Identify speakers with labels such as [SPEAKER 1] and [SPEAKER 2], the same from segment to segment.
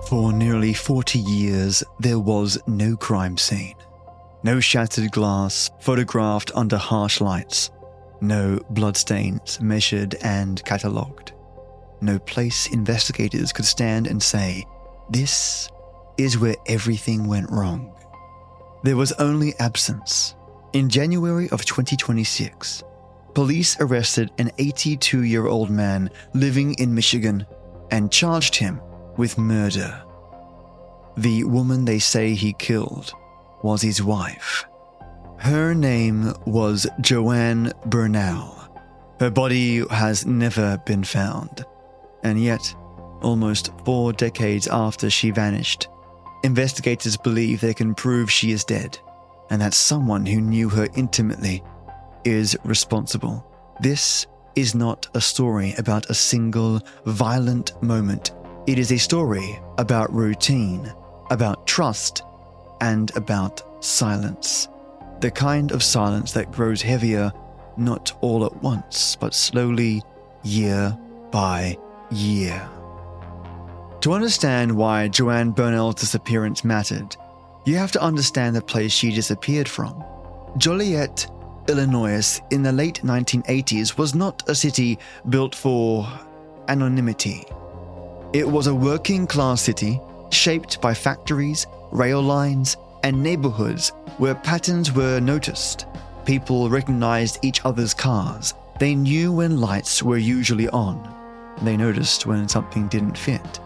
[SPEAKER 1] For nearly 40 years, there was no crime scene. No shattered glass photographed under harsh lights. No bloodstains measured and catalogued. No place investigators could stand and say, "This is where everything went wrong." There was only absence. In January of 2026, police arrested an 82-year-old man living in Michigan and charged him with murder. The woman they say he killed was his wife. Her name was Joanne Bernal. Her body has never been found, and yet, almost 4 decades after she vanished, investigators believe they can prove she is dead, and that someone who knew her intimately is responsible. This is not a story about a single violent moment. It is a story about routine, about trust, and about silence. The kind of silence that grows heavier, not all at once, but slowly, year by year. To understand why Joanne Bernal's disappearance mattered, you have to understand the place she disappeared from. Joliet, Illinois, in the late 1980s was not a city built for anonymity. It was a working-class city shaped by factories, rail lines, and neighborhoods where patterns were noticed. People recognized each other's cars. They knew when lights were usually on. They noticed when something didn't fit.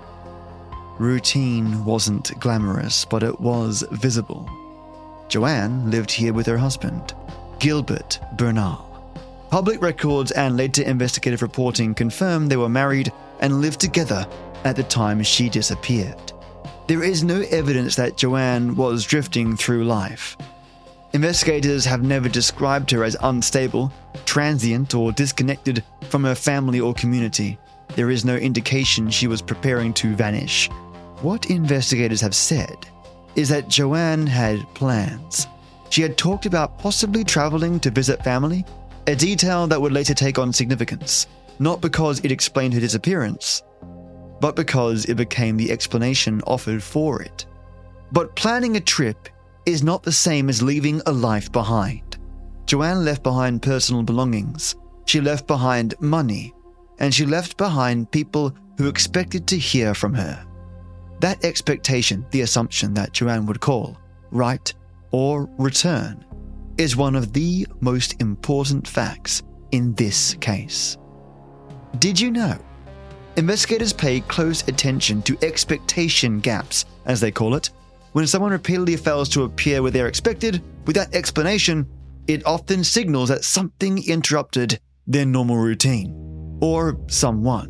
[SPEAKER 1] Routine wasn't glamorous, but it was visible. Joanne lived here with her husband, Gilbert Bernal. Public records and later investigative reporting confirmed they were married and lived together at the time she disappeared. There is no evidence that Joanne was drifting through life. Investigators have never described her as unstable, transient, or disconnected from her family or community. There is no indication she was preparing to vanish. What investigators have said is that Joanne had plans. She had talked about possibly traveling to visit family, a detail that would later take on significance, not because it explained her disappearance, but because it became the explanation offered for it. But planning a trip is not the same as leaving a life behind. Joanne left behind personal belongings, she left behind money, and she left behind people who expected to hear from her. That expectation, the assumption that Joanne would call, write, or return, is one of the most important facts in this case. Did you know? Investigators pay close attention to expectation gaps, as they call it. When someone repeatedly fails to appear where they're expected, without explanation, it often signals that something interrupted their normal routine, or someone.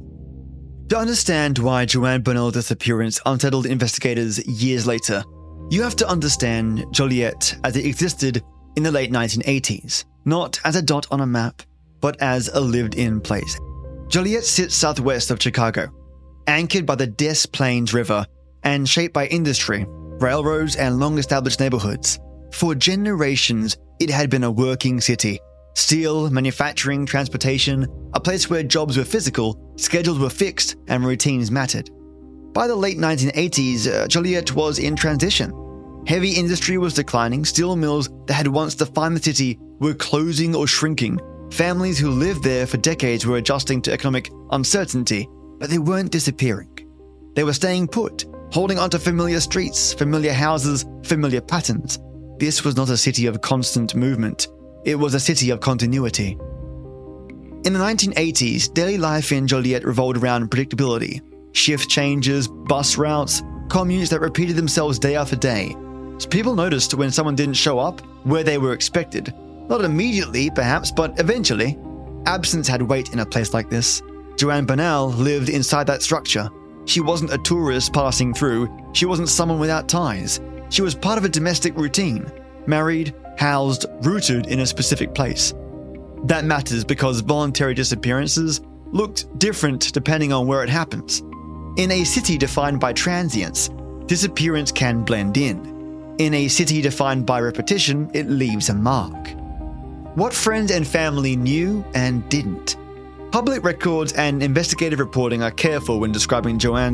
[SPEAKER 1] To understand why Joanne Bernal's disappearance unsettled investigators years later, you have to understand Joliet as it existed in the late 1980s, not as a dot on a map, but as a lived-in place. Joliet sits southwest of Chicago, anchored by the Des Plaines River and shaped by industry, railroads, and long-established neighborhoods. For generations, it had been a working city. Steel, manufacturing, transportation, a place where jobs were physical, schedules were fixed, and routines mattered. By the late 1980s, Joliet was in transition. Heavy industry was declining, steel mills that had once defined the city were closing or shrinking. Families who lived there for decades were adjusting to economic uncertainty, but they weren't disappearing. They were staying put, holding onto familiar streets, familiar houses, familiar patterns. This was not a city of constant movement. It was a city of continuity. In the 1980s, daily life in Joliet revolved around predictability. Shift changes, bus routes, commutes that repeated themselves day after day. So people noticed when someone didn't show up where they were expected. Not immediately, perhaps, but eventually. Absence had weight in a place like this. Joanne Bernal lived inside that structure. She wasn't a tourist passing through. She wasn't someone without ties. She was part of a domestic routine. Married, housed, rooted in a specific place. That matters because voluntary disappearances looked different depending on where it happens. In a city defined by transience, disappearance can blend in. In a city defined by repetition, it leaves a mark. What friends and family knew and didn't. Public records and investigative reporting are careful when describing Joanne's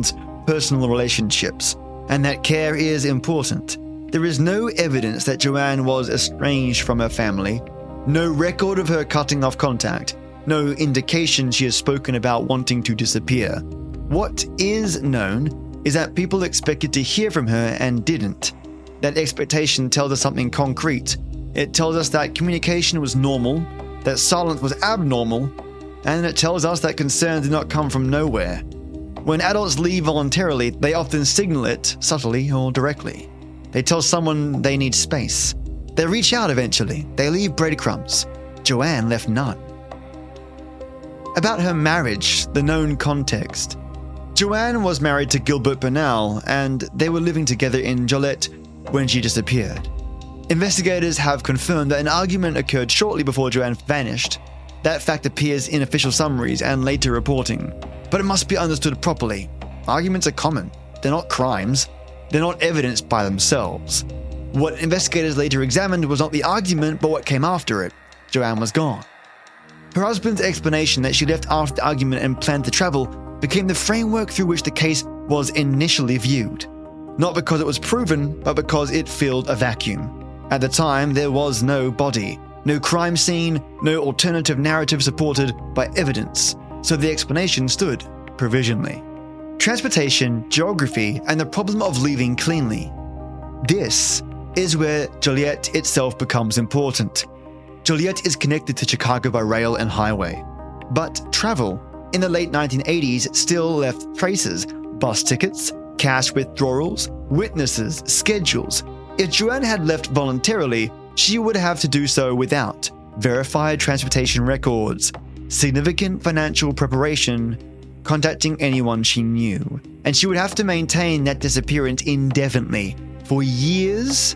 [SPEAKER 1] personal relationships, and that care is important. There is no evidence that Joanne was estranged from her family, no record of her cutting off contact, no indication she has spoken about wanting to disappear. What is known is that people expected to hear from her and didn't. That expectation tells us something concrete. It tells us that communication was normal, that silence was abnormal, and it tells us that concern did not come from nowhere. When adults leave voluntarily, they often signal it subtly or directly. They tell someone they need space. They reach out eventually. They leave breadcrumbs. Joanne left none. About her marriage, the known context. Joanne was married to Gilbert Bernal, and they were living together in Joliet when she disappeared. Investigators have confirmed that an argument occurred shortly before Joanne vanished. That fact appears in official summaries and later reporting, but it must be understood properly. Arguments are common. They're not crimes. They're not evidence by themselves. What investigators later examined was not the argument, but what came after it. Joanne was gone. Her husband's explanation that she left after the argument and planned to travel became the framework through which the case was initially viewed. Not because it was proven, but because it filled a vacuum. At the time, there was no body, no crime scene, no alternative narrative supported by evidence, so the explanation stood provisionally. Transportation, geography, and the problem of leaving cleanly. This is where Joliet itself becomes important. Joliet is connected to Chicago by rail and highway. But travel in the late 1980s still left traces, bus tickets, cash withdrawals, witnesses, schedules. If Joanne had left voluntarily, she would have to do so without verified transportation records, significant financial preparation, contacting anyone she knew, and she would have to maintain that disappearance indefinitely for years,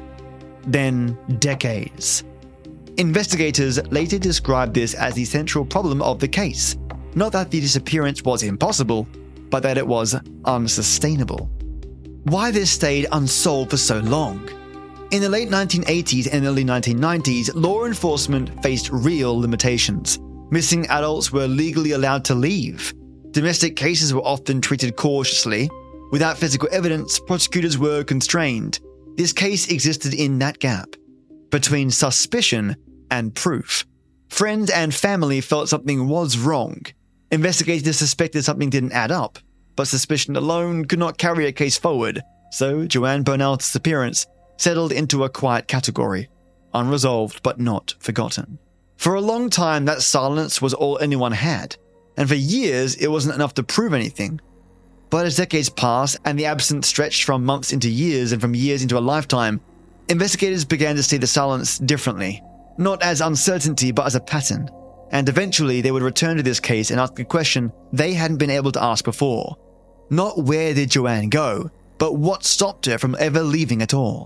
[SPEAKER 1] then decades. Investigators later described this as the central problem of the case. Not that the disappearance was impossible, but that it was unsustainable. Why this stayed unsolved for so long? In the late 1980s and early 1990s, law enforcement faced real limitations. Missing adults were legally allowed to leave. Domestic cases were often treated cautiously. Without physical evidence, prosecutors were constrained. This case existed in that gap between suspicion and proof. Friends and family felt something was wrong. Investigators suspected something didn't add up, but suspicion alone could not carry a case forward, so Joanne Bernal's disappearance settled into a quiet category, unresolved but not forgotten. For a long time, that silence was all anyone had, and for years it wasn't enough to prove anything. But as decades passed and the absence stretched from months into years and from years into a lifetime, investigators began to see the silence differently, not as uncertainty but as a pattern, and eventually they would return to this case and ask a question they hadn't been able to ask before. Not where did Joanne go, but what stopped her from ever leaving at all.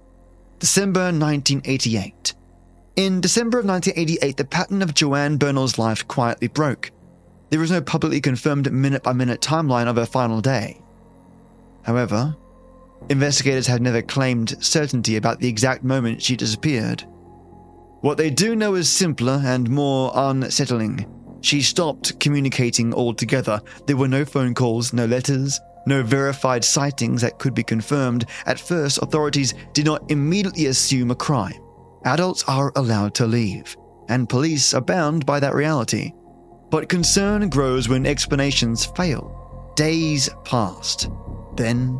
[SPEAKER 1] December 1988. In December of 1988, the pattern of Joanne Bernal's life quietly broke. There was no publicly confirmed minute-by-minute timeline of her final day. However, investigators have never claimed certainty about the exact moment she disappeared. What they do know is simpler and more unsettling. She stopped communicating altogether. There were no phone calls, no letters, no verified sightings that could be confirmed. At first, authorities did not immediately assume a crime. Adults are allowed to leave, and police are bound by that reality. But concern grows when explanations fail. Days passed, then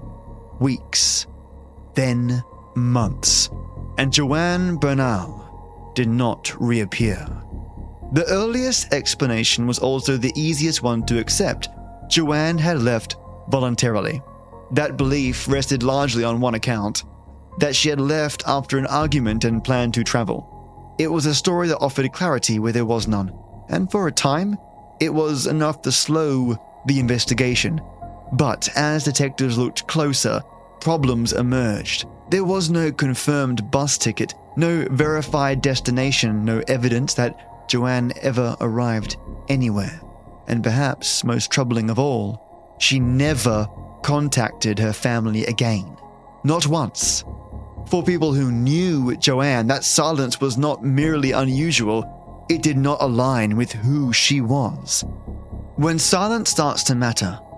[SPEAKER 1] weeks, then months, and Joanne Bernal did not reappear. The earliest explanation was also the easiest one to accept. Joanne had left voluntarily. That belief rested largely on one account, that she had left after an argument and planned to travel. It was a story that offered clarity where there was none, and for a time, it was enough to slow the investigation. But as detectives looked closer, problems emerged. There was no confirmed bus ticket, no verified destination, no evidence that Joanne ever arrived anywhere. And perhaps most troubling of all, she never contacted her family again. Not once. For people who knew Joanne, that silence was not merely unusual, it did not align with who she was. When silence starts to matter,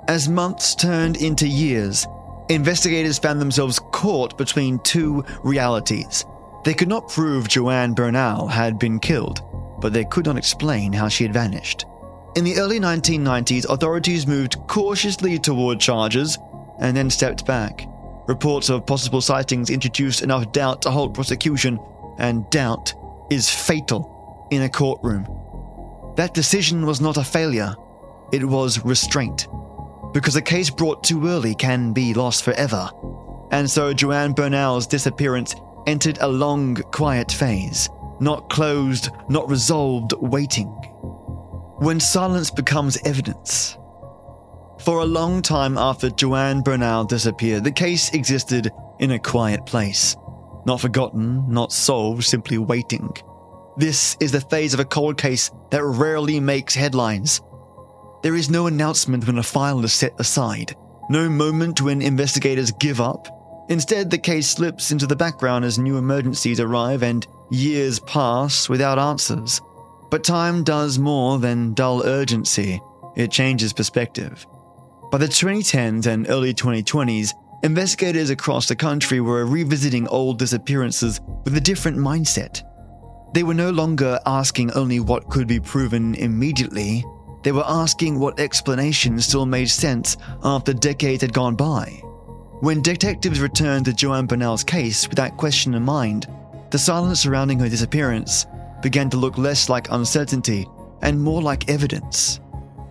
[SPEAKER 1] As months turned into years, investigators found themselves caught between two realities. They could not prove Joanne Bernal had been killed, but they could not explain how she had vanished. In the early 1990s, authorities moved cautiously toward charges and then stepped back. Reports of possible sightings introduced enough doubt to halt prosecution, and doubt is fatal in a courtroom. That decision was not a failure, it was restraint. Because a case brought too early can be lost forever. And so Joanne Bernal's disappearance entered a long, quiet phase. Not closed, not resolved, waiting. When silence becomes evidence. For a long time after Joanne Bernal disappeared, the case existed in a quiet place. Not forgotten, not solved, simply waiting. This is the phase of a cold case that rarely makes headlines. There is no announcement when a file is set aside, no moment when investigators give up. Instead, the case slips into the background as new emergencies arrive and years pass without answers. But time does more than dull urgency. It changes perspective. By the 2010s and early 2020s, investigators across the country were revisiting old disappearances with a different mindset. They were no longer asking only what could be proven immediately. They were asking what explanation still made sense after decades had gone by. When detectives returned to Joanne Bernal's case with that question in mind, the silence surrounding her disappearance began to look less like uncertainty and more like evidence.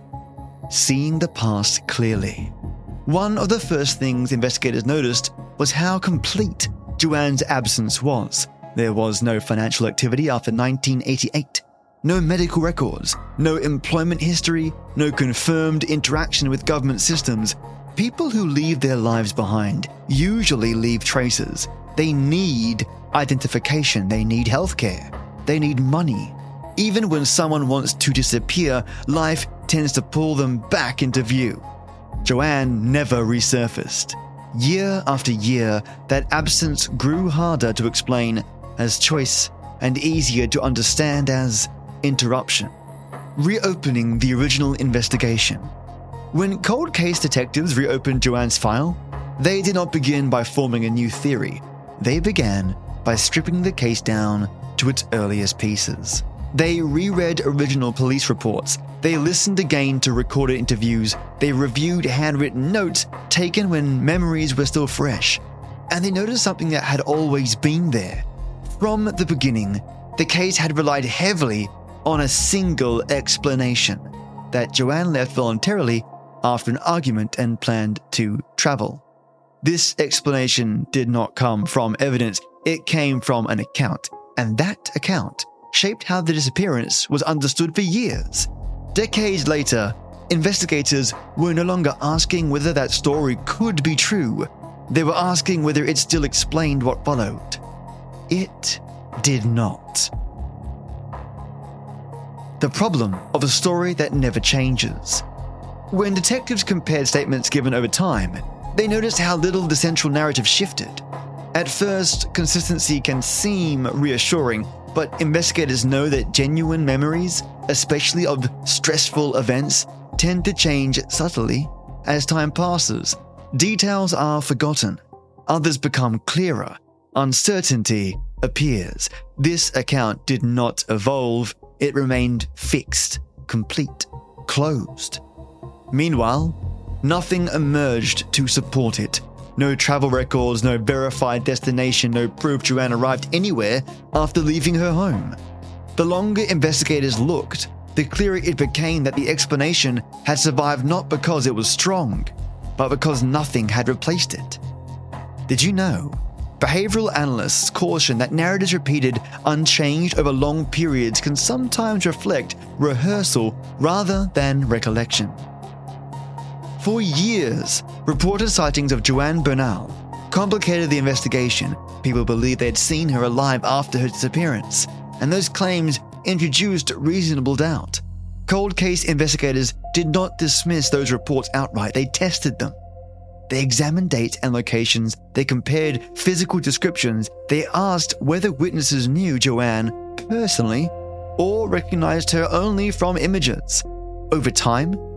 [SPEAKER 1] Seeing the past clearly. One of the first things investigators noticed was how complete Joanne's absence was. There was no financial activity after 1988. No medical records, no employment history, no confirmed interaction with government systems. People who leave their lives behind usually leave traces. They need identification, they need healthcare, they need money. Even when someone wants to disappear, life tends to pull them back into view. Joanne never resurfaced. Year after year, that absence grew harder to explain as choice and easier to understand as interruption. Reopening the original investigation. When cold case detectives reopened Joanne's file, they did not begin by forming a new theory. They began by stripping the case down to its earliest pieces. They reread original police reports. They listened again to recorded interviews. They reviewed handwritten notes taken when memories were still fresh. And they noticed something that had always been there. From the beginning, the case had relied heavily on a single explanation, that Joanne left voluntarily after an argument and planned to travel. This explanation did not come from evidence, it came from an account, and that account shaped how the disappearance was understood for years. Decades later, investigators were no longer asking whether that story could be true. They were asking whether it still explained what followed. It did not. The problem of a story that never changes. When detectives compared statements given over time, they noticed how little the central narrative shifted. At first, consistency can seem reassuring, but investigators know that genuine memories, especially of stressful events, tend to change subtly as time passes. Details are forgotten. Others become clearer. Uncertainty appears. This account did not evolve. It remained fixed, complete, closed. Meanwhile, nothing emerged to support it. No travel records, no verified destination, no proof Joanne arrived anywhere after leaving her home. The longer investigators looked, the clearer it became that the explanation had survived not because it was strong, but because nothing had replaced it. Did you know? Behavioral analysts caution that narratives repeated unchanged over long periods can sometimes reflect rehearsal rather than recollection. For years, reported sightings of Joanne Bernal complicated the investigation. People believed they'd seen her alive after her disappearance, and those claims introduced reasonable doubt. Cold case investigators did not dismiss those reports outright. They tested them. They examined dates and locations, they compared physical descriptions, they asked whether witnesses knew Joanne personally or recognized her only from images. Over time,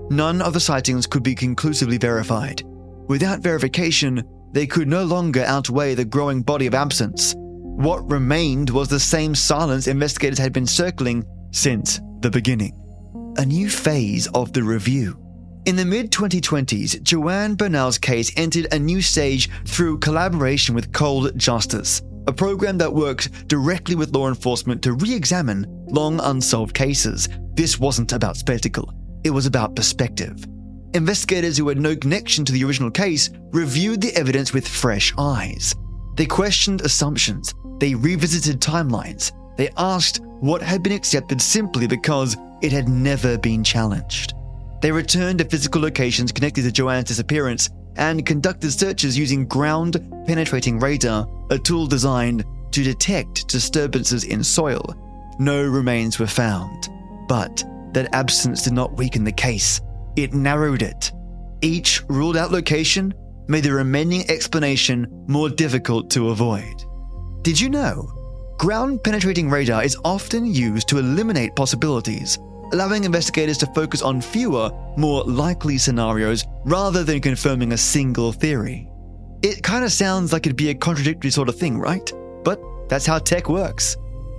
[SPEAKER 1] none of the sightings could be conclusively verified. Without verification, they could no longer outweigh the growing body of absence. What remained was the same silence investigators had been circling since the beginning. A new phase of the review. In the mid-2020s, Joanne Bernal's case entered a new stage through collaboration with Cold Justice, a program that worked directly with law enforcement to re-examine long unsolved cases. This wasn't about spectacle, it was about perspective. Investigators who had no connection to the original case reviewed the evidence with fresh eyes. They questioned assumptions, they revisited timelines, they asked what had been accepted simply because it had never been challenged. They returned to physical locations connected to Joanne's disappearance and conducted searches using ground-penetrating radar, a tool designed to detect disturbances in soil. No remains were found, but that absence did not weaken the case. It narrowed it. Each ruled-out location made the remaining explanation more difficult to avoid. Did you know? Ground-penetrating radar is often used to eliminate possibilities, allowing investigators to focus on fewer, more likely scenarios rather than confirming a single theory. It kind of sounds like it'd be a contradictory sort of thing, right? But that's how tech works.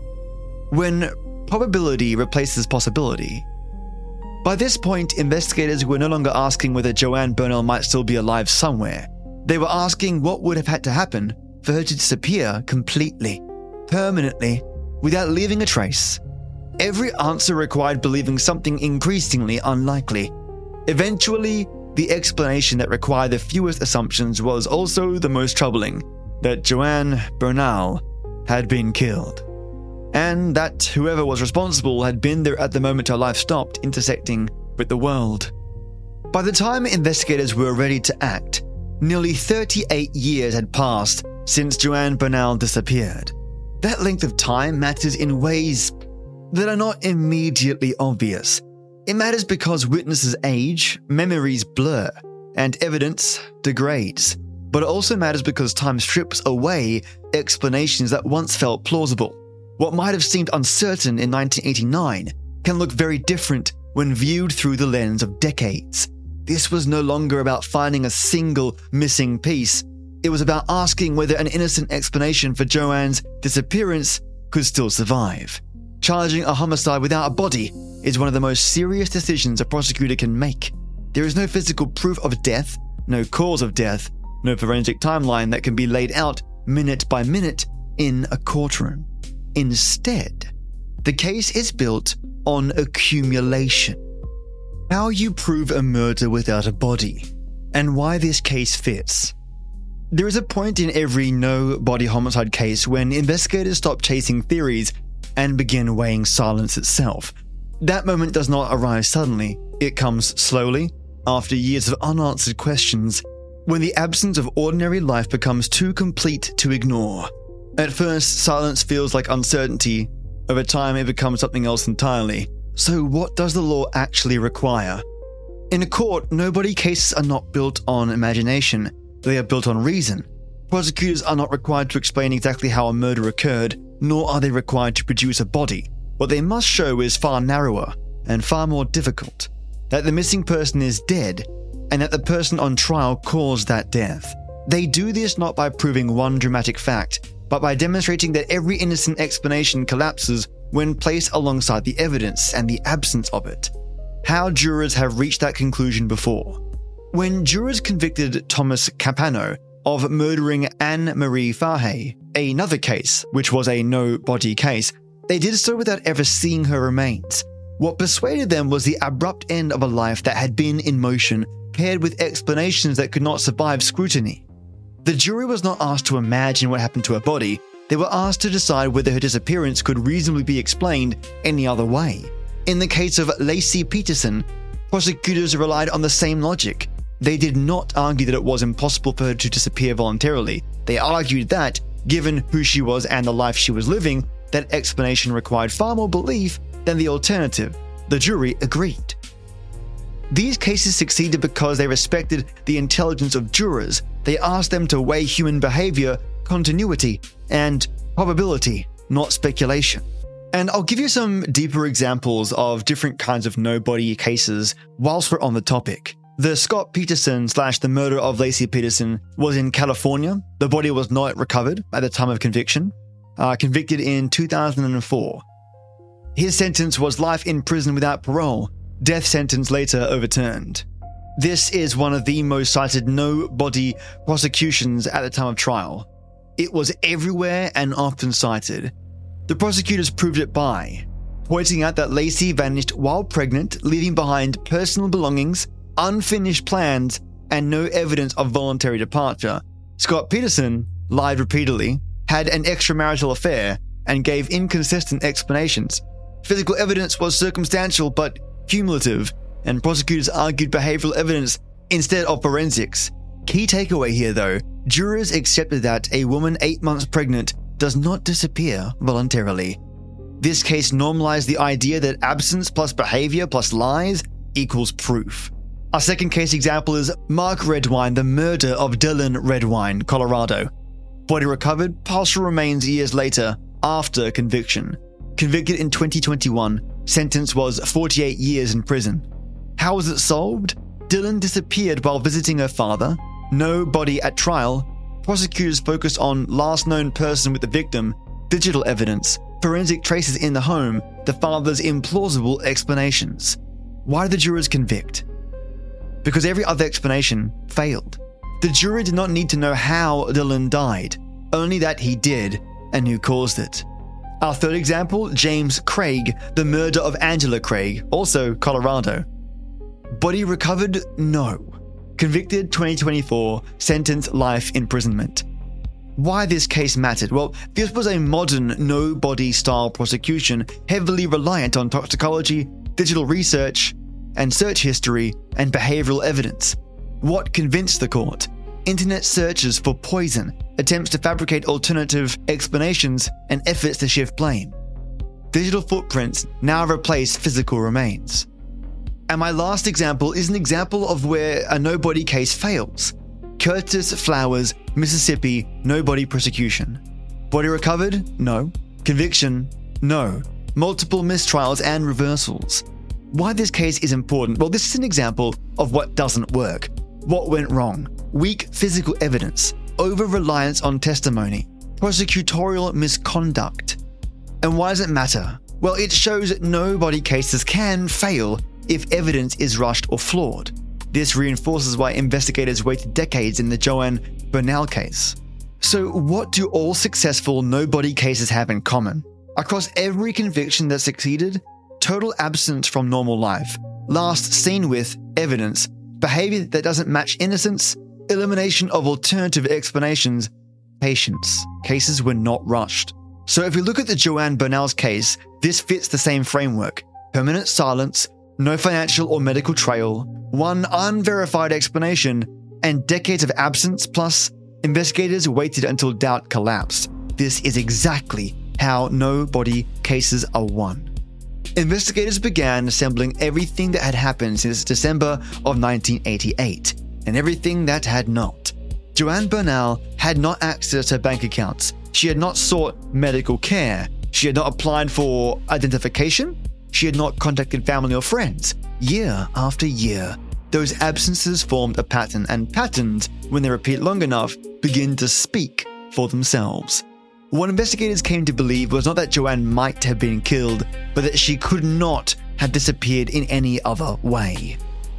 [SPEAKER 1] When probability replaces possibility. By this point, investigators were no longer asking whether Joanne Bernal might still be alive somewhere. They were asking what would have had to happen for her to disappear completely, permanently, without leaving a trace. Every answer required believing something increasingly unlikely. Eventually, the explanation that required the fewest assumptions was also the most troubling, that Joanne Bernal had been killed. And that whoever was responsible had been there at the moment her life stopped intersecting with the world. By the time investigators were ready to act, nearly 38 years had passed since Joanne Bernal disappeared. That length of time matters in ways that are not immediately obvious. It matters because witnesses age, memories blur, and evidence degrades. But it also matters because time strips away explanations that once felt plausible. What might have seemed uncertain in 1989 can look very different when viewed through the lens of decades. This was no longer about finding a single missing piece. It was about asking whether an innocent explanation for Joanne's disappearance could still survive. Charging a homicide without a body is one of the most serious decisions a prosecutor can make. There is no physical proof of death, no cause of death, no forensic timeline that can be laid out minute by minute in a courtroom. Instead, the case is built on accumulation. How you prove a murder without a body, and why this case fits. There is a point in every no-body homicide case when investigators stop chasing theories and begin weighing silence itself. That moment does not arrive suddenly. It comes slowly, after years of unanswered questions, when the absence of ordinary life becomes too complete to ignore. At first, silence feels like uncertainty. Over time, it becomes something else entirely. So what does the law actually require? In a court, no-body cases are not built on imagination. They are built on reason. Prosecutors are not required to explain exactly how a murder occurred, nor are they required to produce a body. What they must show is far narrower and far more difficult. That the missing person is dead, and that the person on trial caused that death. They do this not by proving one dramatic fact, but by demonstrating that every innocent explanation collapses when placed alongside the evidence and the absence of it. How jurors have reached that conclusion before. When jurors convicted Thomas Capano of murdering Anne-Marie Fahey, another case, which was a no-body case, they did so without ever seeing her remains. What persuaded them was the abrupt end of a life that had been in motion, paired with explanations that could not survive scrutiny. The jury was not asked to imagine what happened to her body. They were asked to decide whether her disappearance could reasonably be explained any other way. In the case of Lacey Peterson, prosecutors relied on the same logic. They did not argue that it was impossible for her to disappear voluntarily. They argued that, given who she was and the life she was living, that explanation required far more belief than the alternative. The jury agreed. These cases succeeded because they respected the intelligence of jurors. They asked them to weigh human behavior, continuity, and probability, not speculation. And I'll give you some deeper examples of different kinds of nobody cases whilst we're on the topic. The Scott Peterson / the murder of Laci Peterson was in California. The body was not recovered at the time of conviction. Convicted in 2004. His sentence was life in prison without parole. Death sentence later overturned. This is one of the most cited no-body prosecutions at the time of trial. It was everywhere and often cited. The prosecutors proved it by pointing out that Laci vanished while pregnant, leaving behind personal belongings, unfinished plans, and no evidence of voluntary departure. Scott Peterson lied repeatedly, had an extramarital affair, and gave inconsistent explanations. Physical evidence was circumstantial but cumulative, and prosecutors argued behavioral evidence instead of forensics. Key takeaway here though, jurors accepted that a woman 8 months pregnant does not disappear voluntarily. This case normalized the idea that absence plus behavior plus lies equals proof. Our second case example is Mark Redwine, the murder of Dylan Redwine, Colorado. Body recovered, partial remains years later after conviction. Convicted in 2021, sentence was 48 years in prison. How was it solved? Dylan disappeared while visiting her father. No body at trial. Prosecutors focused on last known person with the victim, digital evidence, forensic traces in the home, the father's implausible explanations. Why did the jurors convict? Because every other explanation failed. The jury did not need to know how Dylan died, only that he did and who caused it. Our third example, James Craig, the murder of Angela Craig, also Colorado. Body recovered? No. Convicted 2024, sentenced life imprisonment. Why this case mattered? Well, this was a modern no-body style prosecution, heavily reliant on toxicology, digital research, and search history and behavioral evidence. What convinced the court? Internet searches for poison, attempts to fabricate alternative explanations, and efforts to shift blame. Digital footprints now replace physical remains. And my last example is an example of where a no-body case fails. Curtis Flowers, Mississippi, no-body prosecution. Body recovered? No. Conviction? No. Multiple mistrials and reversals. Why this case is important? Well, this is an example of what doesn't work. What went wrong? Weak physical evidence, over-reliance on testimony, prosecutorial misconduct. And why does it matter? Well, it shows that no-body cases can fail if evidence is rushed or flawed. This reinforces why investigators waited decades in the Joanne Bernal case. So what do all successful no-body cases have in common? Across every conviction that succeeded, total absence from normal life, last seen with evidence, behavior that doesn't match innocence, elimination of alternative explanations, patience. Cases were not rushed. So if we look at the Joanne Bernal's case, this fits the same framework. Permanent silence, no financial or medical trail, one unverified explanation, and decades of absence plus investigators waited until doubt collapsed. This is exactly how no-body cases are won. Investigators began assembling everything that had happened since December of 1988, and everything that had not. Joanne Bernal had not access to bank accounts. She had not sought medical care. She had not applied for identification. She had not contacted family or friends. Year after year, those absences formed a pattern, and patterns, when they repeat long enough, begin to speak for themselves. What investigators came to believe was not that Joanne might have been killed, but that she could not have disappeared in any other way.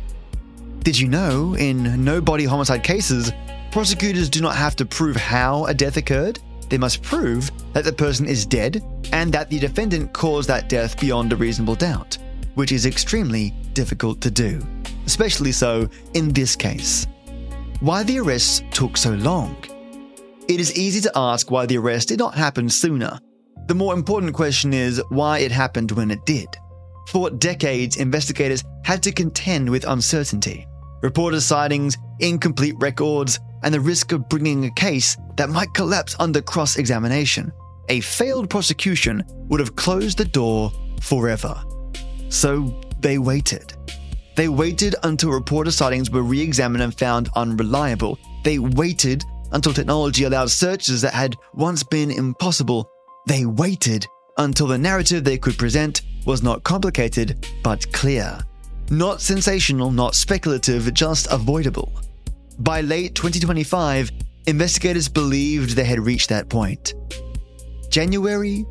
[SPEAKER 1] Did you know, in no-body homicide cases, prosecutors do not have to prove how a death occurred? They must prove that the person is dead and that the defendant caused that death beyond a reasonable doubt, which is extremely difficult to do, especially so in this case. Why the arrests took so long? It is easy to ask why the arrest did not happen sooner. The more important question is why it happened when it did. For decades, investigators had to contend with uncertainty, reported sightings, incomplete records, and the risk of bringing a case that might collapse under cross-examination. A failed prosecution would have closed the door forever. So they waited. They waited until reporter sightings were re-examined and found unreliable. They waited until technology allowed searches that had once been impossible. They waited until the narrative they could present was not complicated, but clear. Not sensational, not speculative, just avoidable. By late 2025, investigators believed they had reached that point. January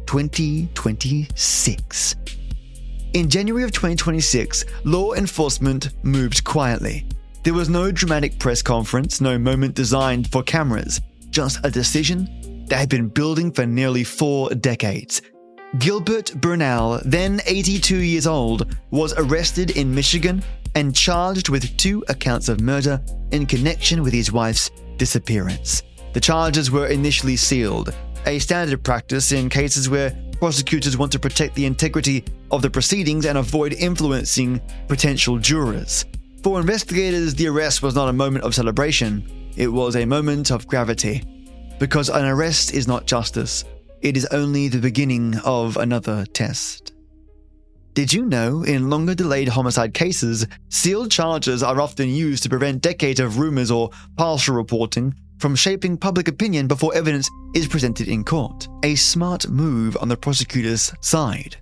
[SPEAKER 1] 2026. In January of 2026, law enforcement moved quietly. There was no dramatic press conference, no moment designed for cameras, just a decision that had been building for nearly 4 decades. Gilbert Bernal, then 82 years old, was arrested in Michigan and charged with 2 accounts of murder in connection with his wife's disappearance. The charges were initially sealed, a standard practice in cases where prosecutors want to protect the integrity of the proceedings and avoid influencing potential jurors. For investigators, the arrest was not a moment of celebration, it was a moment of gravity. Because an arrest is not justice, it is only the beginning of another test. Did you know, in longer delayed homicide cases, sealed charges are often used to prevent decades of rumors or partial reporting from shaping public opinion before evidence is presented in court? A smart move on the prosecutor's side.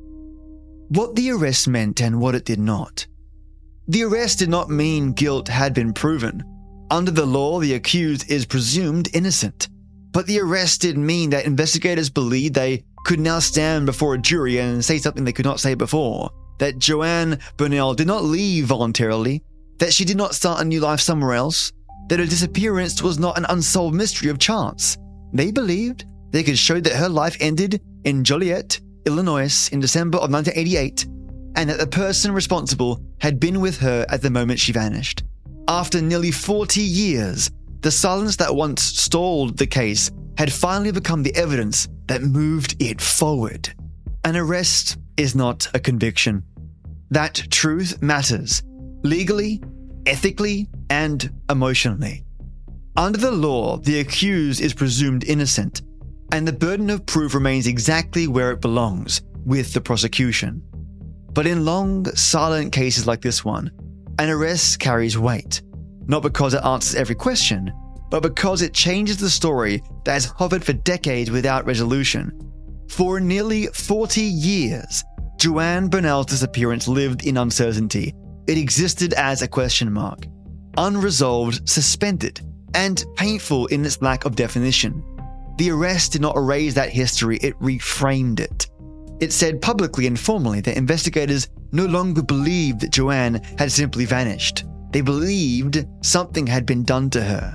[SPEAKER 1] What the arrest meant and what it did not. The arrest did not mean guilt had been proven. Under the law, the accused is presumed innocent. But the arrest did mean that investigators believed they could now stand before a jury and say something they could not say before. That Joanne Bernal did not leave voluntarily. That she did not start a new life somewhere else. That her disappearance was not an unsolved mystery of chance. They believed they could show that her life ended in Joliet, Illinois in December of 1988, and that the person responsible had been with her at the moment she vanished. After nearly 40 years, the silence that once stalled the case had finally become the evidence that moved it forward. An arrest is not a conviction. That truth matters, legally, ethically, and emotionally. Under the law, the accused is presumed innocent, and the burden of proof remains exactly where it belongs, with the prosecution. But in long, silent cases like this one, an arrest carries weight, not because it answers every question, but because it changes the story that has hovered for decades without resolution. For nearly 40 years, Joanne Bernal's disappearance lived in uncertainty. It existed as a question mark, unresolved, suspended, and painful in its lack of definition. The arrest did not erase that history, it reframed it. It said publicly and formally that investigators no longer believed that Joanne had simply vanished. They believed something had been done to her.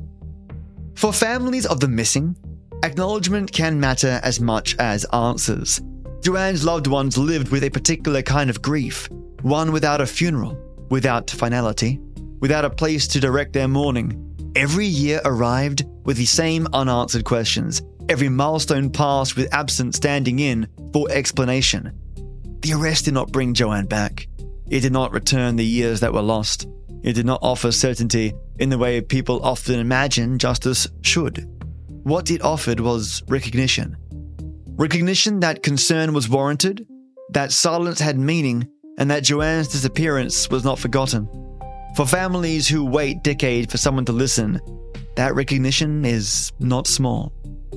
[SPEAKER 1] For families of the missing, acknowledgement can matter as much as answers. Joanne's loved ones lived with a particular kind of grief, one without a funeral, without finality, without a place to direct their mourning. Every year arrived with the same unanswered questions, every milestone passed with absence standing in for explanation. The arrest did not bring Joanne back. It did not return the years that were lost. It did not offer certainty in the way people often imagine justice should. What it offered was recognition. Recognition that concern was warranted, that silence had meaning, and that Joanne's disappearance was not forgotten. For families who wait decades for someone to listen, that recognition is not small.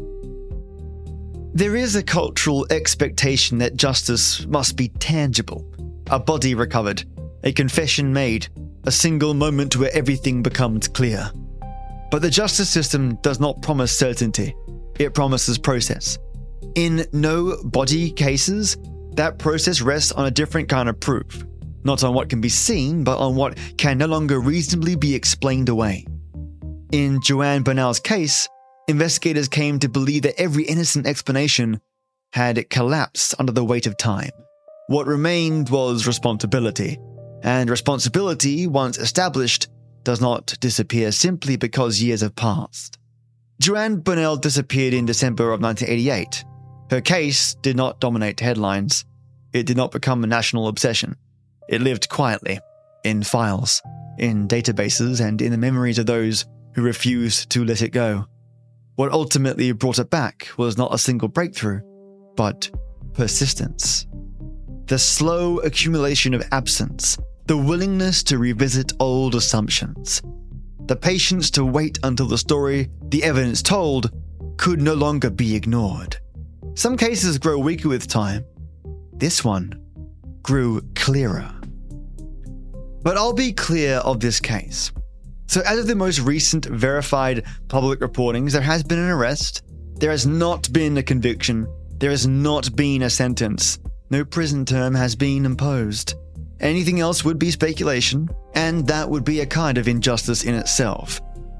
[SPEAKER 1] There is a cultural expectation that justice must be tangible. A body recovered, a confession made, a single moment where everything becomes clear. But the justice system does not promise certainty. It promises process. In no-body cases, that process rests on a different kind of proof. Not on what can be seen, but on what can no longer reasonably be explained away. In Joanne Bernal's case, investigators came to believe that every innocent explanation had collapsed under the weight of time. What remained was responsibility. And responsibility, once established, does not disappear simply because years have passed. Joanne Bernal disappeared in December of 1988. Her case did not dominate headlines. It did not become a national obsession. It lived quietly, in files, in databases, and in the memories of those who refused to let it go. What ultimately brought it back was not a single breakthrough, but persistence. The slow accumulation of absence, the willingness to revisit old assumptions, the patience to wait until the story, the evidence told, could no longer be ignored. Some cases grow weaker with time. This one grew clearer. But I'll be clear of this case. So as of the most recent verified public reportings, there has been an arrest, there has not been a conviction, there has not been a sentence, no prison term has been imposed. Anything else would be speculation, and that would be a kind of injustice in itself.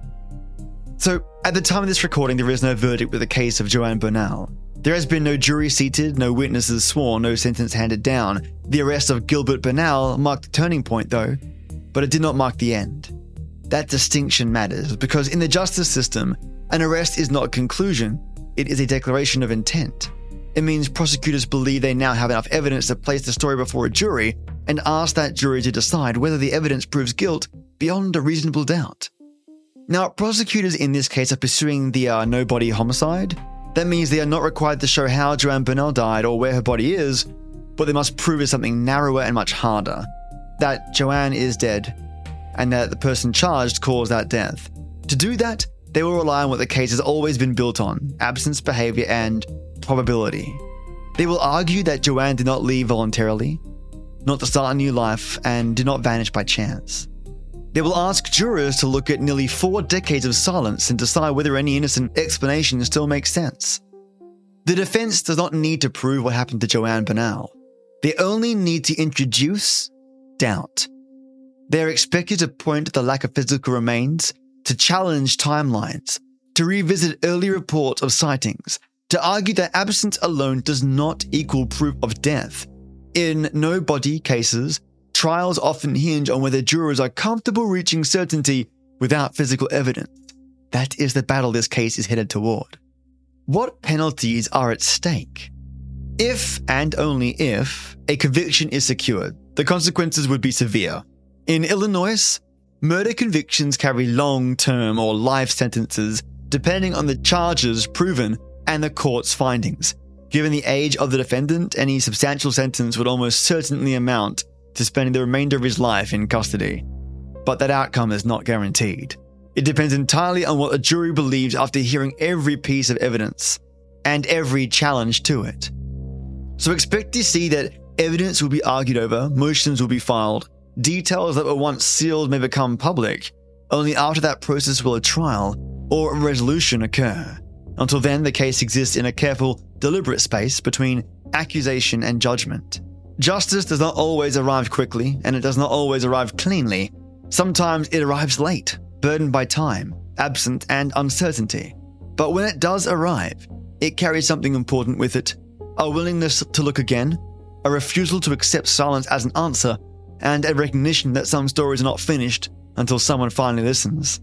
[SPEAKER 1] So at the time of this recording, there is no verdict with the case of Joanne Bernal. There has been no jury seated, no witnesses sworn, no sentence handed down. The arrest of Gilbert Bernal marked the turning point though, but it did not mark the end. That distinction matters because in the justice system, an arrest is not a conclusion, it is a declaration of intent. It means prosecutors believe they now have enough evidence to place the story before a jury and ask that jury to decide whether the evidence proves guilt beyond a reasonable doubt. Now, prosecutors in this case are pursuing the no-body homicide. That means they are not required to show how Joanne Bernal died or where her body is, but they must prove something narrower and much harder. That Joanne is dead, and that the person charged caused that death. To do that, they will rely on what the case has always been built on, absence, behavior, and probability. They will argue that Joanne did not leave voluntarily, not to start a new life, and did not vanish by chance. They will ask jurors to look at nearly 4 decades of silence and decide whether any innocent explanation still makes sense. The defense does not need to prove what happened to Joanne Bernal. They only need to introduce doubt. They are expected to point to the lack of physical remains, to challenge timelines, to revisit early reports of sightings, to argue that absence alone does not equal proof of death. In no-body cases, trials often hinge on whether jurors are comfortable reaching certainty without physical evidence. That is the battle this case is headed toward. What penalties are at stake? If, and only if, a conviction is secured, the consequences would be severe. In Illinois, murder convictions carry long-term or life sentences depending on the charges proven and the court's findings. Given the age of the defendant, any substantial sentence would almost certainly amount to spending the remainder of his life in custody. But that outcome is not guaranteed. It depends entirely on what a jury believes after hearing every piece of evidence and every challenge to it. So expect to see that evidence will be argued over, motions will be filed, details that were once sealed may become public. Only after that process will a trial or a resolution occur. Until then, the case exists in a careful, deliberate space between accusation and judgment. Justice does not always arrive quickly, and it does not always arrive cleanly. Sometimes it arrives late, burdened by time, absent, and uncertainty. But when it does arrive, it carries something important with it: a willingness to look again, a refusal to accept silence as an answer, and a recognition that some stories are not finished until someone finally listens.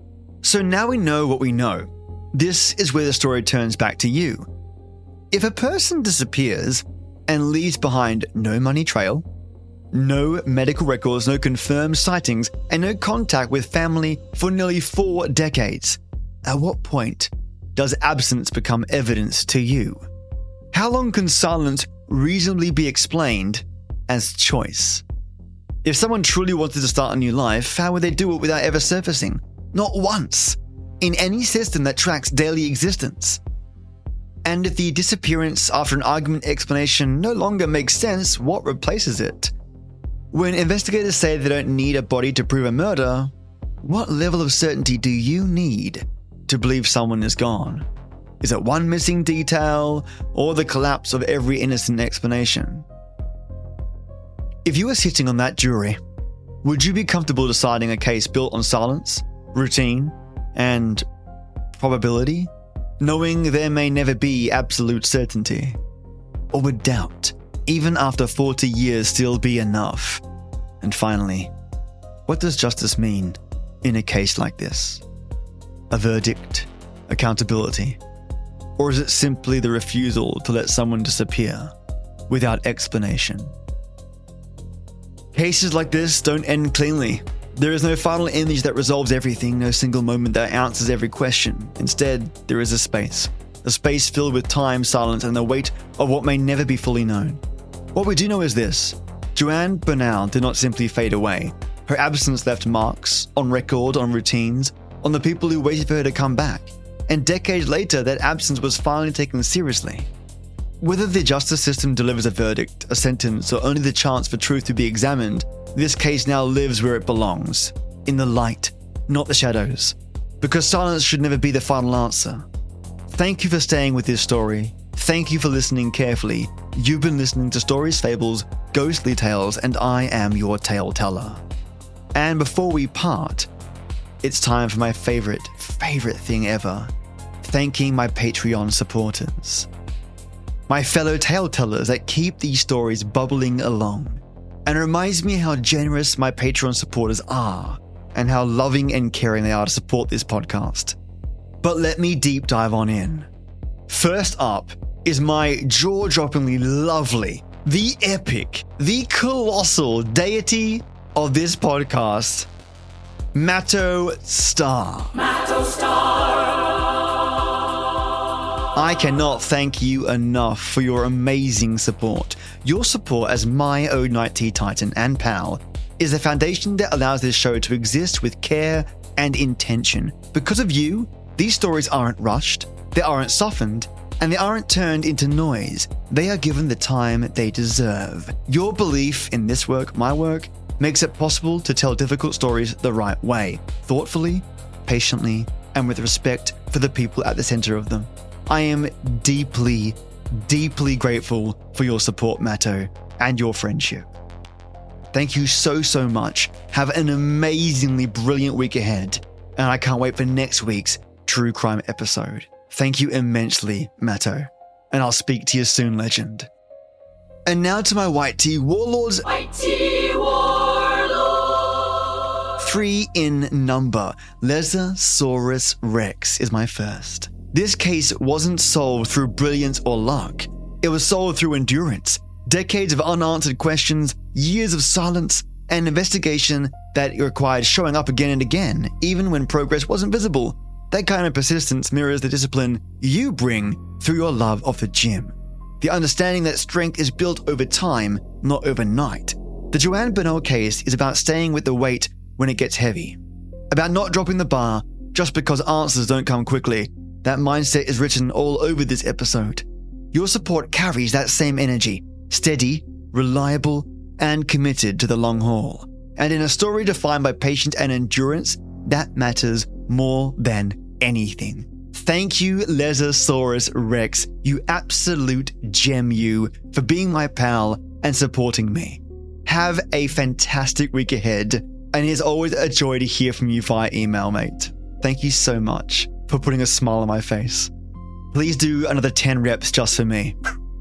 [SPEAKER 1] So now we know what we know. This is where the story turns back to you. If a person disappears and leaves behind no money trail, no medical records, no confirmed sightings, and no contact with family for nearly 4 decades, at what point does absence become evidence to you? How long can silence reasonably be explained as choice? If someone truly wanted to start a new life, how would they do it without ever surfacing? Not once, in any system that tracks daily existence. And if the disappearance after an argument explanation no longer makes sense, what replaces it? When investigators say they don't need a body to prove a murder, what level of certainty do you need to believe someone is gone? Is it one missing detail or the collapse of every innocent explanation? If you were sitting on that jury, would you be comfortable deciding a case built on silence, routine, and probability, knowing there may never be absolute certainty? Or would doubt, even after 40 years, still be enough? And finally, what does justice mean in a case like this? A verdict? Accountability? Or is it simply the refusal to let someone disappear without explanation? Cases like this don't end cleanly. There is no final image that resolves everything, no single moment that answers every question. Instead, there is a space filled with time, silence, and the weight of what may never be fully known. What we do know is this: Joanne Bernal did not simply fade away. Her absence left marks, on record, on routines, on the people who waited for her to come back. And decades later, that absence was finally taken seriously. Whether the justice system delivers a verdict, a sentence, or only the chance for truth to be examined, this case now lives where it belongs, in the light, not the shadows, because silence should never be the final answer. Thank you for staying with this story. Thank you for listening carefully. You've been listening to Stories, Fables, Ghostly Tales, and I am your tale teller. And before we part, it's time for my favorite thing ever, thanking my Patreon supporters. My fellow tale tellers that keep these stories bubbling along, and it reminds me how generous my Patreon supporters are, and how loving and caring they are to support this podcast. But let me deep dive on in. First up is my jaw-droppingly lovely, the epic, the colossal deity of this podcast, Matto Star. Matto Star. I cannot thank you enough for your amazing support. Your support as my Ode Night Tea Titan and pal is the foundation that allows this show to exist with care and intention. Because of you, these stories aren't rushed, they aren't softened, and they aren't turned into noise. They are given the time they deserve. Your belief in this work, my work, makes it possible to tell difficult stories the right way, thoughtfully, patiently, and with respect for the people at the center of them. I am deeply, deeply grateful for your support, Matto, and your friendship. Thank you so much. Have an amazingly brilliant week ahead, and I can't wait for next week's True Crime episode. Thank you immensely, Matto, and I'll speak to you soon, legend. And now to my White Tea Warlords. White Tea Warlord! 3 in number. Lezosaurus Rex is my first. This case wasn't solved through brilliance or luck. It was solved through endurance, decades of unanswered questions, years of silence, and investigation that required showing up again and again, even when progress wasn't visible. That kind of persistence mirrors the discipline you bring through your love of the gym. The understanding that strength is built over time, not overnight. The Joanne Burnell case is about staying with the weight when it gets heavy. About not dropping the bar just because answers don't come quickly. That mindset is written all over this episode. Your support carries that same energy, steady, reliable, and committed to the long haul. And in a story defined by patience and endurance, that matters more than anything. Thank you, Lezosaurus Rex, you absolute gem, you, for being my pal and supporting me. Have a fantastic week ahead, and it's always a joy to hear from you via email, mate. Thank you so much for putting a smile on my face. Please do another 10 reps just for me.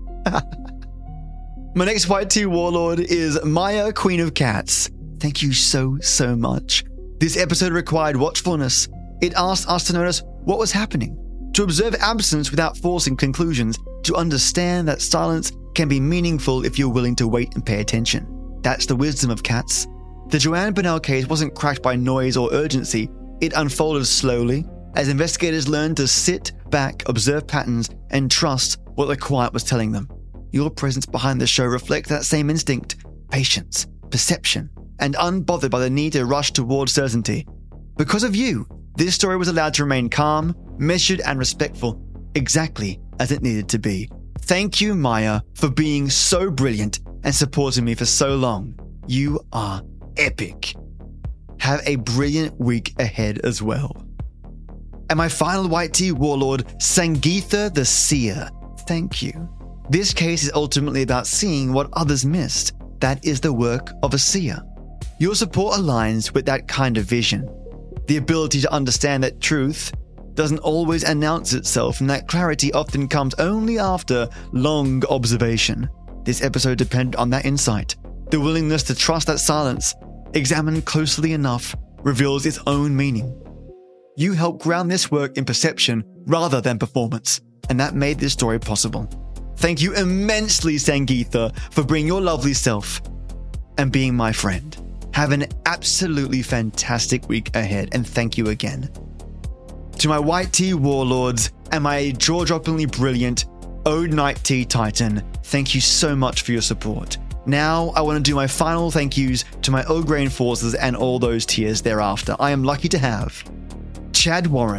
[SPEAKER 1] My next White Tea Warlord is Maya, Queen of Cats. Thank you so much. This episode required watchfulness. It asked us to notice what was happening, to observe absence without forcing conclusions, to understand that silence can be meaningful if you're willing to wait and pay attention. That's the wisdom of cats. The Joanne Burnell case wasn't cracked by noise or urgency. It unfolded slowly as investigators learned to sit back, observe patterns, and trust what the quiet was telling them. Your presence behind the show reflects that same instinct, patience, perception, and unbothered by the need to rush towards certainty. Because of you, this story was allowed to remain calm, measured, and respectful, exactly as it needed to be. Thank you, Maya, for being so brilliant and supporting me for so long. You are epic. Have a brilliant week ahead as well. And my final White Tea Warlord, Sangeetha the Seer. Thank you. This case is ultimately about seeing what others missed. That is the work of a seer. Your support aligns with that kind of vision. The ability to understand that truth doesn't always announce itself, and that clarity often comes only after long observation. This episode depended on that insight. The willingness to trust that silence, examined closely enough, reveals its own meaning. You help ground this work in perception rather than performance, and that made this story possible. Thank you immensely, Sangeetha, for bringing your lovely self and being my friend. Have an absolutely fantastic week ahead, and thank you again. To my White Tea Warlords and my jaw-droppingly brilliant Ode Night Tea Titan, thank you so much for your support. Now, I want to do my final thank yous to my O'Grain Forces and all those tiers thereafter. I am lucky to have Chad Warren,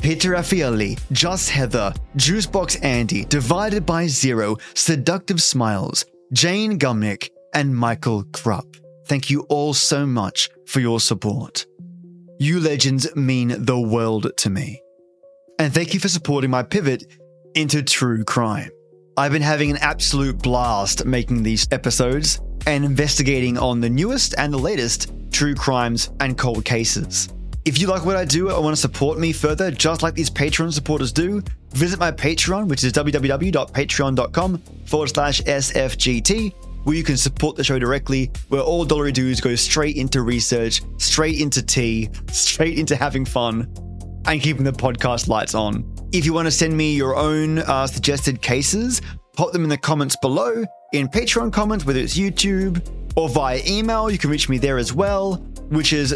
[SPEAKER 1] Peter Raffaelli, Just Heather, Juicebox Andy, Divided by Zero, Seductive Smiles, Jane Gumnick, and Michael Krupp. Thank you all so much for your support. You legends mean the world to me. And thank you for supporting my pivot into true crime. I've been having an absolute blast making these episodes and investigating on the newest and the latest true crimes and cold cases. If you like what I do and want to support me further, just like these Patreon supporters do, visit my Patreon, which is www.patreon.com/SFGT, where you can support the show directly, where all dollary dues go straight into research, straight into tea, straight into having fun, and keeping the podcast lights on. If you want to send me your own suggested cases, pop them in the comments below, in Patreon comments, whether it's YouTube or via email. You can reach me there as well, which is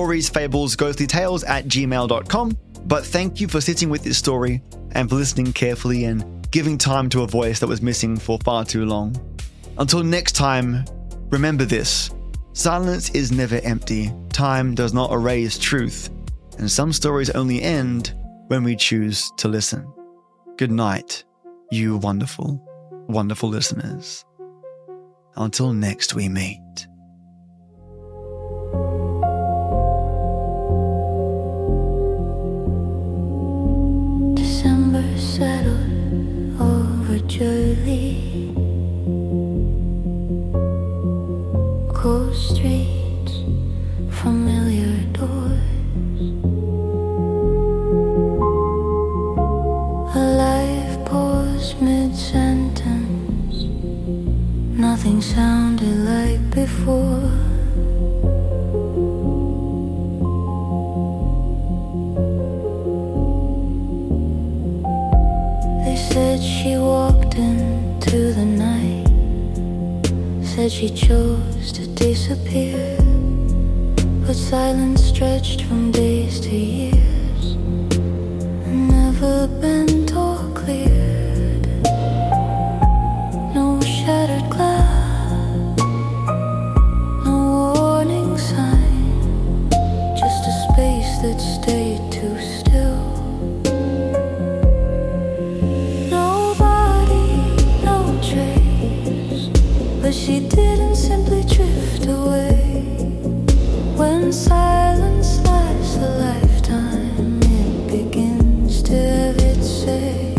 [SPEAKER 1] storiesfablesghostlytales@gmail.com. But thank you for sitting with this story and for listening carefully and giving time to a voice that was missing for far too long. Until next time, remember this: silence is never empty, time does not erase truth, and some stories only end when we choose to listen. Good night, you wonderful, wonderful listeners. Until next we meet.
[SPEAKER 2] December settled over Jolie. Cold streets, familiar doors. A life paused mid-sentence. Nothing sounded like before. They said she walked into the night, said she chose to disappear, but silence stretched from days to years, and never bent or cleared. No shattered glass, no warning sign, just a space that stayed too still. Nobody, no trace, but she didn't simply drift away. When silence lasts a lifetime, it begins to have its say.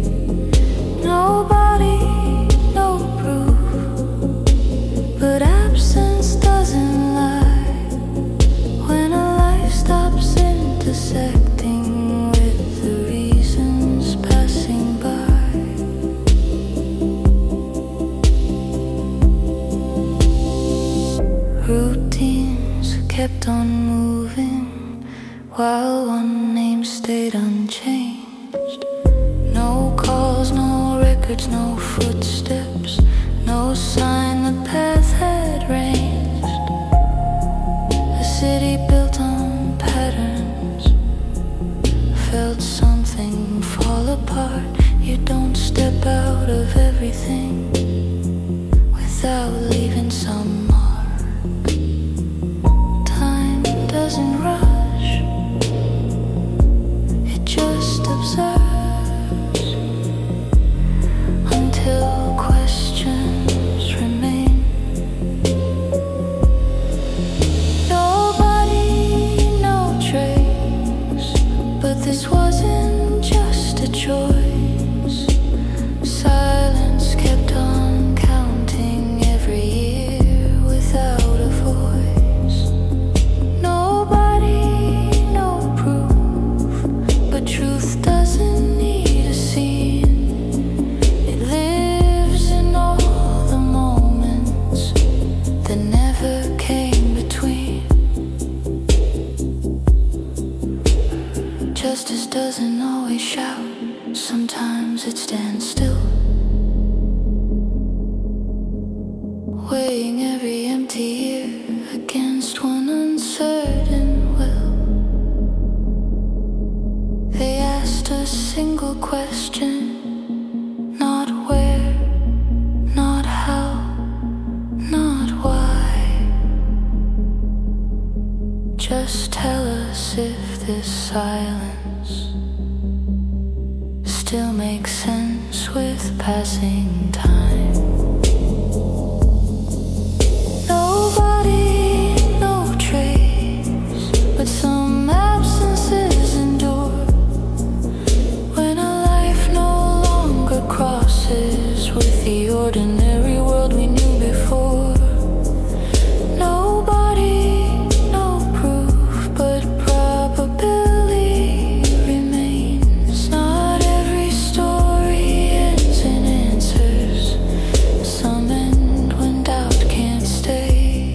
[SPEAKER 2] Nobody, no proof, but absence doesn't lie. When a life stops intersecting with the reasons passing by. Routines kept on moving while one name stayed unchanged. No calls, no records, no footsteps, no sign the path had ranged. A city built on patterns, felt something fall apart. You don't step out of everything without leaving some mark. Time doesn't rush, it just observes until questions remain. Nobody, no trace, but this wasn't just a choice. Silence kept on counting every year without a voice. Nobody, no proof, but truth doesn't need a scene. It lives in all the moments that never came between. Justice doesn't always shout, sometimes it stands still, weighing every empty year against one uncertain will. They asked a single question, not where, not how, not why. Just tell us if this silence still make sense with passing time. Nobody, no trace, but some absences endure. When a life no longer crosses with the ordinary world we knew before. Nobody, no proof, but probability remains. Not every story ends in answers. Some end when doubt can't stay.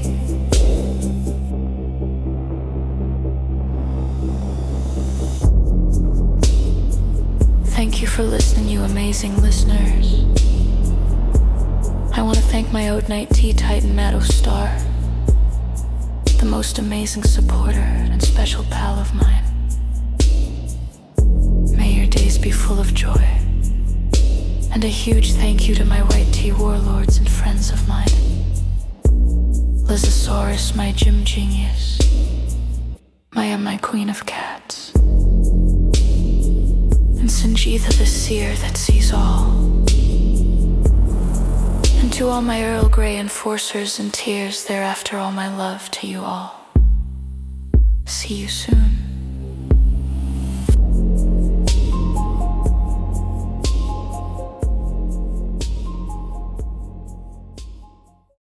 [SPEAKER 2] Thank you for listening, you amazing listeners. I want to thank my Ode Night Tea Titan Matt O'Star, the most amazing supporter and special pal of mine. May your days be full of joy. And a huge thank you to my white tea warlords and friends of mine. Lysosaurus, my gym genius. Maya, my queen of cats. And Sangeetha, the seer that sees all. And to all my Earl Grey enforcers and tears, thereafter all my love to you all. See you soon.